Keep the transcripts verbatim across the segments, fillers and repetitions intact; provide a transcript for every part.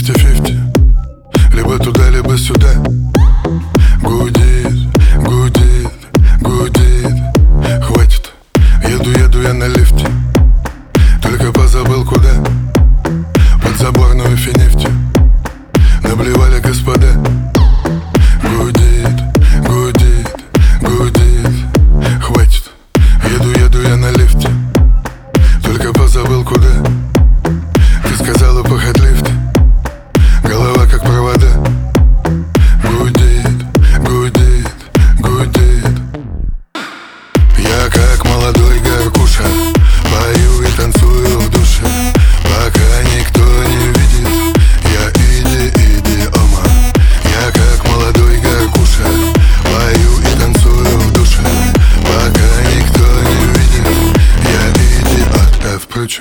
фифти-фифти, либо туда, либо сюда. Гудит, гудит, гудит. Хватит, еду, еду я на лифте, только позабыл куда. Подзаборную финифти наблевали господа. Гудит, гудит, гудит. Хватит, еду, еду я на лифте, только позабыл куда. Ты сказала пахать лифт, голова как провода. Гудит, гудит, гудит. Я как молодой горкуша пою и танцую в душе, пока никто не видит. Я иди, иди, ома. Я как молодой горкуша пою и танцую в душе, пока никто не видит. Я иди, а, а впрочем.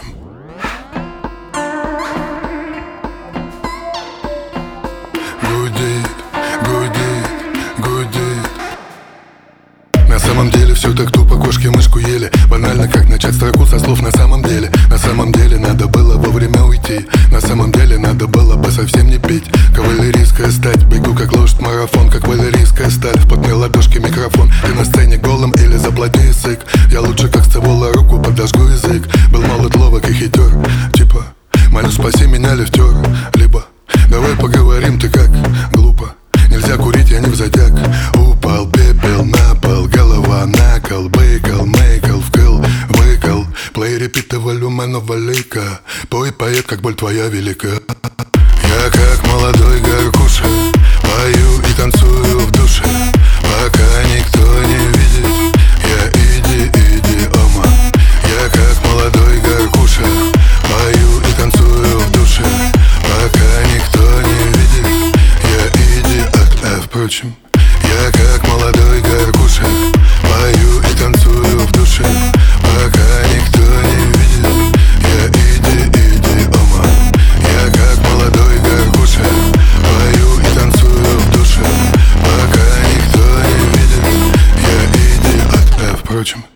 Гудит, гудит, гудит. На самом деле все так тупо, кошки мышку ели. Банально, как начать строку со слов «на самом деле». На самом деле надо было вовремя уйти. На самом деле надо было бы совсем не пить. Кавалерийская стать, бегу как лошадь марафон, как кавалерийская сталь, в потной ладошке микрофон. Ты на сцене голым или заплати язык. Я лучше как цевола руку подожгу язык. Был молод, ловок и хитер, типа молю спаси меня, лифтер. Либо давай поговорим, ты как глупо. Нельзя курить, я не взатяк. Упал пепел на пол, голова на кол, быкал, мейкал, вкл, выкал. Плей, репита, волюмена, валейка. Пой, поэт, как боль твоя велика. Я как молодой горкуша пою и танцую в душе, пока никто не видит. Я иди, иди, ома. Я как молодой горкуша пою и танцую в душе, пока никто не видит. Я иди, а, а впрочем. Я как молодой горкуша пою и танцую в душе, пока никто не видит. Я иди, иди, ома. Я как молодой горкуша пою и танцую в душе, пока никто не видит. Я иди, а, а впрочем.